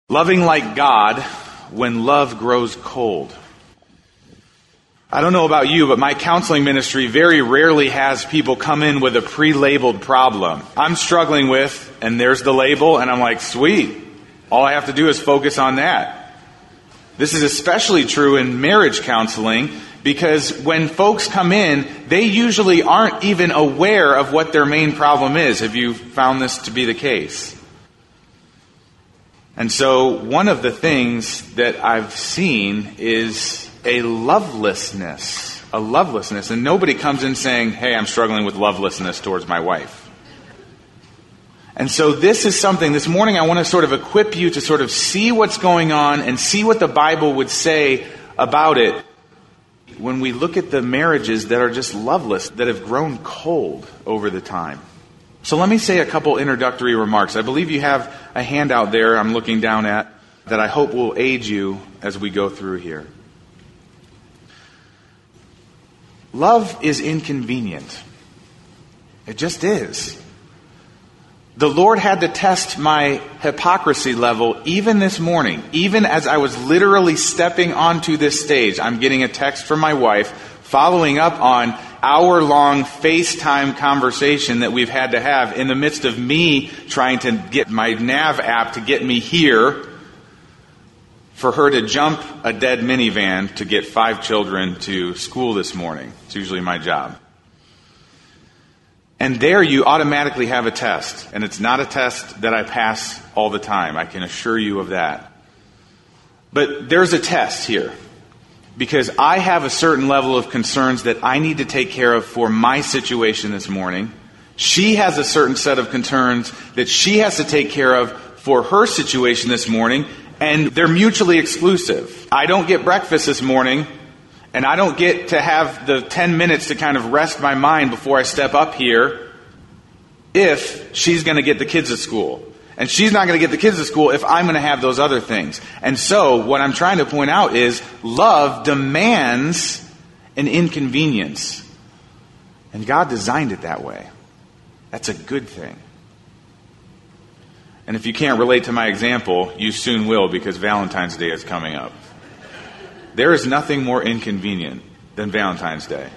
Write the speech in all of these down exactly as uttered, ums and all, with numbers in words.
Loving like God when love grows cold. I don't know about you, but my counseling ministry very rarely has people come in with a pre-labeled problem. I'm struggling with, and there's the label, and I'm like, sweet. All I have to do is focus on that. This is especially true in marriage counseling because when folks come in, they usually aren't even aware of what their main problem is. Have you found this to be the case? And so one of the things that I've seen is a lovelessness, a lovelessness. And nobody comes in saying, hey, I'm struggling with lovelessness towards my wife. And so this is something, this morning I want to sort of equip you to sort of see what's going on and see what the Bible would say about it when we look at the marriages that are just loveless, that have grown cold over the time. So let me say a couple introductory remarks. I believe you have a handout there I'm looking down at that I hope will aid you as we go through here. Love is inconvenient. It just is. The Lord had to test my hypocrisy level even this morning. Even as I was literally stepping onto this stage, I'm getting a text from my wife following up on hour-long FaceTime conversation that we've had to have in the midst of me trying to get my nav app to get me here for her to jump a dead minivan to get five children to school this morning. It's usually my job. And there you automatically have a test. And it's not a test that I pass all the time. I can assure you of that. But there's a test here. Because I have a certain level of concerns that I need to take care of for my situation this morning. She has a certain set of concerns that she has to take care of for her situation this morning. And they're mutually exclusive. I don't get breakfast this morning. And I don't get to have the ten minutes to kind of rest my mind before I step up here if she's going to get the kids at school. And she's not going to get the kids to school if I'm going to have those other things. And so what I'm trying to point out is love demands an inconvenience. And God designed it that way. That's a good thing. And if you can't relate to my example, you soon will because Valentine's Day is coming up. There is nothing more inconvenient than Valentine's Day.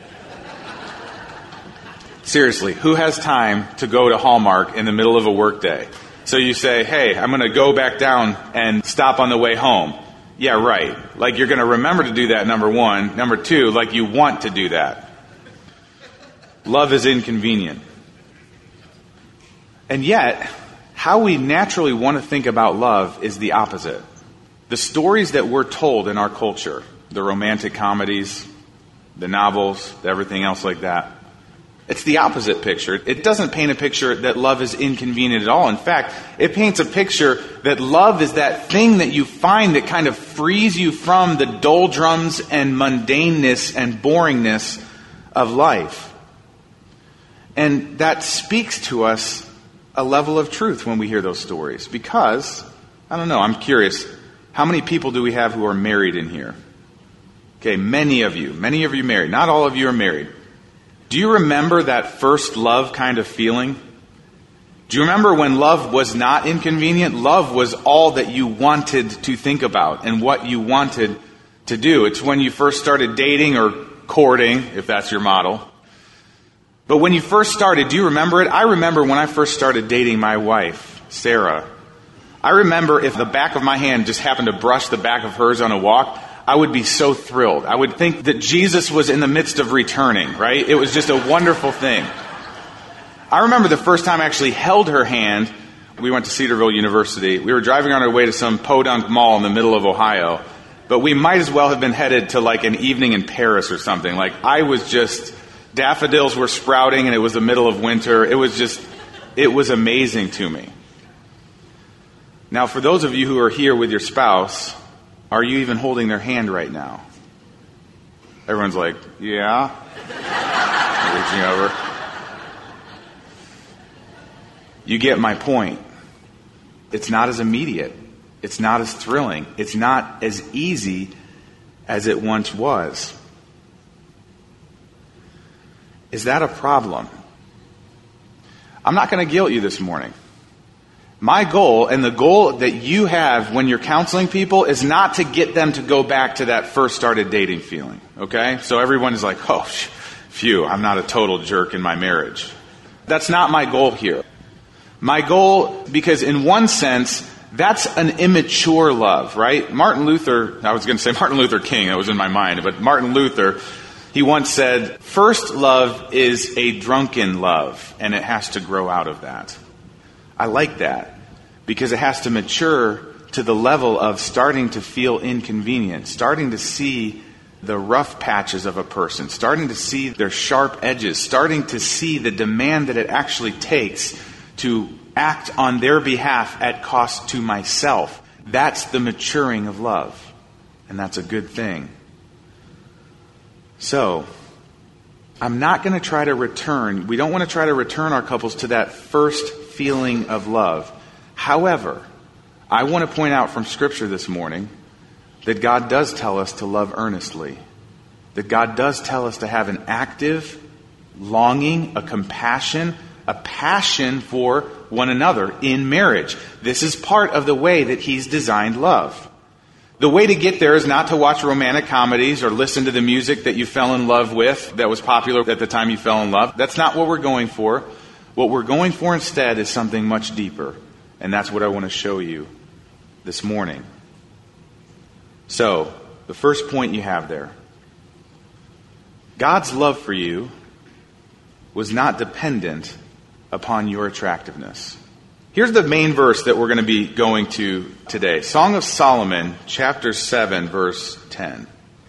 Seriously, who has time to go to Hallmark in the middle of a work day? So you say, hey, I'm going to go back down and stop on the way home. Yeah, right. Like you're going to remember to do that, number one. Number two, like you want to do that. Love is inconvenient. And yet, how we naturally want to think about love is the opposite. The stories that we're told in our culture, the romantic comedies, the novels, everything else like that, it's the opposite picture. It doesn't paint a picture that love is inconvenient at all. In fact, it paints a picture that love is that thing that you find that kind of frees you from the doldrums and mundaneness and boringness of life. And that speaks to us a level of truth when we hear those stories. Because, I don't know, I'm curious, how many people do we have who are married in here? Okay, many of you. Many of you married. Not all of you are married. Do you remember that first love kind of feeling? Do you remember when love was not inconvenient? Love was all that you wanted to think about and what you wanted to do. It's when you first started dating or courting, if that's your model. But when you first started, do you remember it? I remember when I first started dating my wife, Sarah. I remember if the back of my hand just happened to brush the back of hers on a walk, I would be so thrilled. I would think that Jesus was in the midst of returning, right? It was just a wonderful thing. I remember the first time I actually held her hand. We went to Cedarville University. We were driving on our way to some podunk mall in the middle of Ohio. But we might as well have been headed to like an evening in Paris or something. Like I was just, daffodils were sprouting and it was the middle of winter. It was just, it was amazing to me. Now, for those of you who are here with your spouse, are you even holding their hand right now? Everyone's like, yeah. Reaching over. You get my point. It's not as immediate. It's not as thrilling. It's not as easy as it once was. Is that a problem? I'm not going to guilt you this morning. My goal, and the goal that you have when you're counseling people, is not to get them to go back to that first started dating feeling, okay? So everyone is like, oh, phew, I'm not a total jerk in my marriage. That's not my goal here. My goal, because in one sense, that's an immature love, right? Martin Luther, I was going to say Martin Luther King, that was in my mind, but Martin Luther, he once said, first love is a drunken love, and it has to grow out of that. I like that, because it has to mature to the level of starting to feel inconvenient, starting to see the rough patches of a person, starting to see their sharp edges, starting to see the demand that it actually takes to act on their behalf at cost to myself. That's the maturing of love, and that's a good thing. So, I'm not going to try to return, we don't want to try to return our couples to that first feeling of love. However, I want to point out from Scripture this morning that God does tell us to love earnestly. That God does tell us to have an active longing, a compassion, a passion for one another in marriage. This is part of the way that He's designed love. The way to get there is not to watch romantic comedies or listen to the music that you fell in love with that was popular at the time you fell in love. That's not what we're going for. What we're going for instead is something much deeper. And that's what I want to show you this morning. So, the first point you have there. God's love for you was not dependent upon your attractiveness. Here's the main verse that we're going to be going to today. Song of Solomon, chapter seven, verse ten.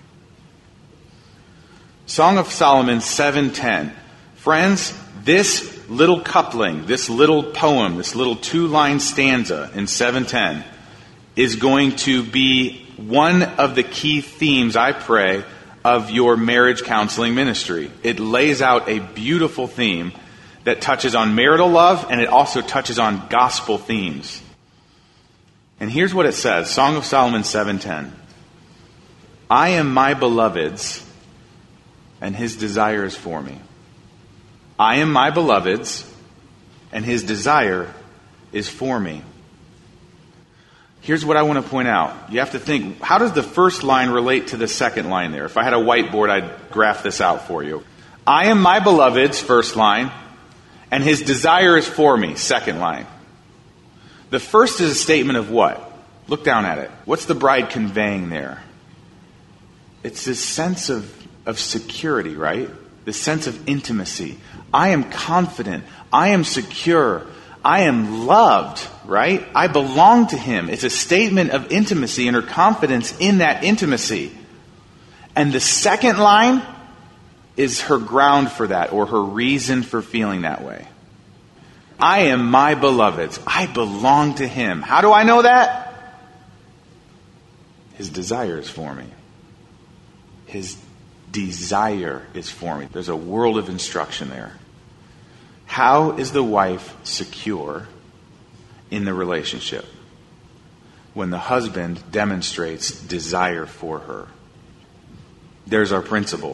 Song of Solomon seven ten. Friends, this little coupling, this little poem, this little two-line stanza in seven ten is going to be one of the key themes, I pray, of your marriage counseling ministry. It lays out a beautiful theme that touches on marital love, and it also touches on gospel themes. And here's what it says, Song of Solomon seven ten. I am my beloved's, and his desire is for me. I am my beloved's, and his desire is for me. Here's what I want to point out. You have to think, how does the first line relate to the second line there? If I had a whiteboard, I'd graph this out for you. I am my beloved's, first line, and his desire is for me, second line. The first is a statement of what? Look down at it. What's the bride conveying there? It's this sense of, of security, right? This sense of intimacy. I am confident. I am secure. I am loved, right? I belong to him. It's a statement of intimacy and her confidence in that intimacy. And the second line is her ground for that, or her reason for feeling that way. I am my beloved's. I belong to him. How do I know that? His desire is for me. His desire is for me. There's a world of instruction there. How is the wife secure in the relationship? When the husband demonstrates desire for her. There's our principle.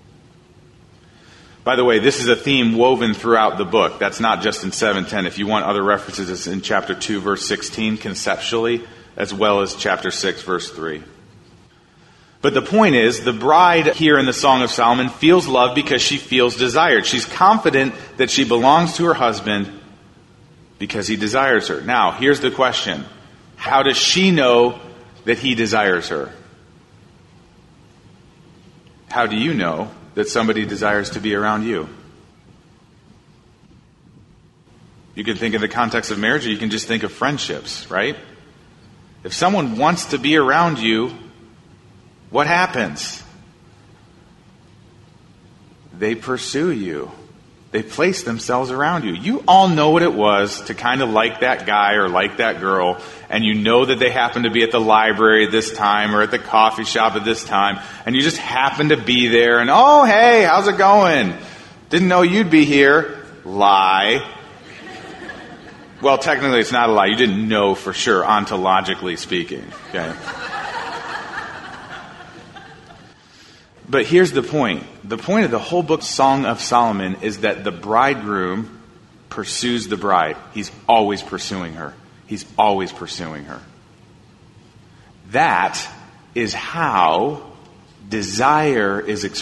By the way, this is a theme woven throughout the book. That's not just in seven ten. If you want other references, it's in chapter two, verse sixteen, conceptually, as well as chapter six, verse three. But the point is, the bride here in the Song of Solomon feels love because she feels desired. She's confident that she belongs to her husband because he desires her. Now, here's the question. How does she know that he desires her? How do you know that somebody desires to be around you? You can think in the context of marriage, or you can just think of friendships, right? If someone wants to be around you, what happens? They pursue you. They place themselves around you. You all know what it was to kind of like that guy or like that girl, and you know that they happen to be at the library at this time or at the coffee shop at this time, and you just happen to be there, and oh, hey, how's it going? Didn't know you'd be here. Lie. Well, technically it's not a lie. You didn't know for sure, ontologically speaking. Okay. But here's the point. The point of the whole book, Song of Solomon, is that the bridegroom pursues the bride. He's always pursuing her. He's always pursuing her. That is how desire is expressed.